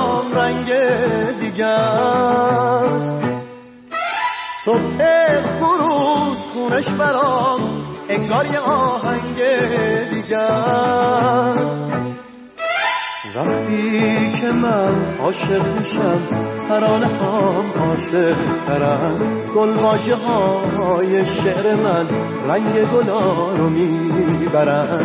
برام رنگ دیگه است. صبح خروس خونش برام انگار یه آهنگ دیگه است. وقتی که من عاشق میشم ترانه هم عاشق ترن، گلواژه های شعر من رنگ گلا رو میبرن.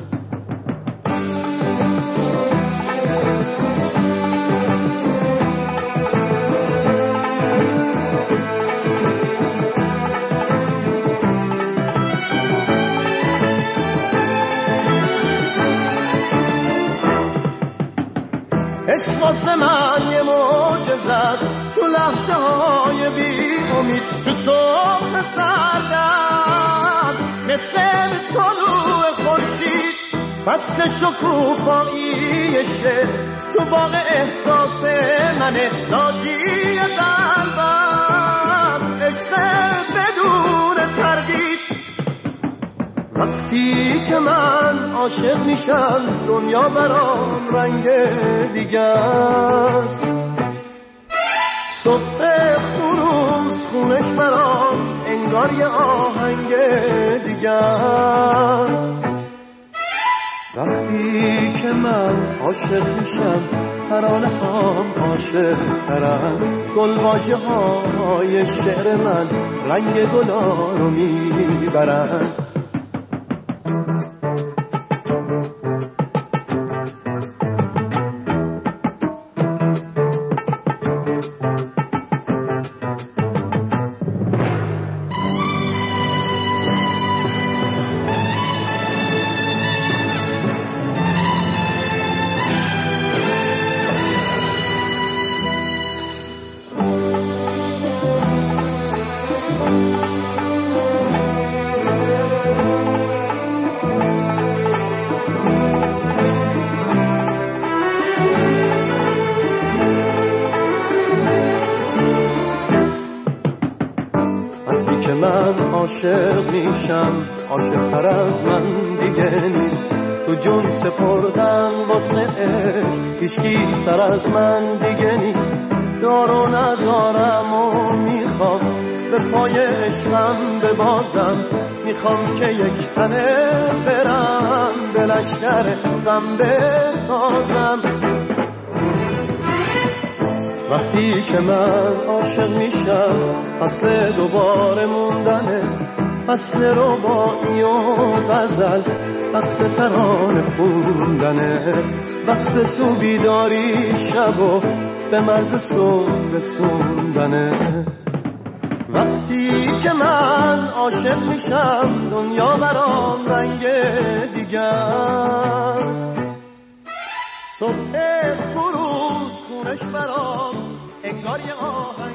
عشق واسه من یه معجزه است، تو لحظه های بی امید، تو صبح سردم مثل طلوع خورشید، فصل شکوفاییشه تو باغ احساس منه، ناجی قلبم عشق بدون تردید. وقتی که من عاشق میشم دنیا برام رنگ دیگه است. صبح خروس خونش برام انگار یه آهنگ دیگه است. وقتی که من عاشق میشم ترانه هم عاشق ترن، گلواژه های شعر من رنگ گلا رو میبرن. من عاشق میشم عاشق تر از من دیگه نیست، تو جون سپردم واسه عشق هیچکی سر از من دیگه نیست. دارو ندارم و میخوام به پای عشقم ببازم، میخوام که یک تنه برم به لشکر غم بسازم. وقتی که من عاشق میشم فصل دوباره موندنه، فصل رباعی و غزل، وقت ترانه خوندنه، وقت تو بیداری شب و به مرز صبح رسوندنه. وقتی که من عاشق میشم دنیا برام رنگ دیگه است. صبح خروس خونش برام انگار یه آهنگ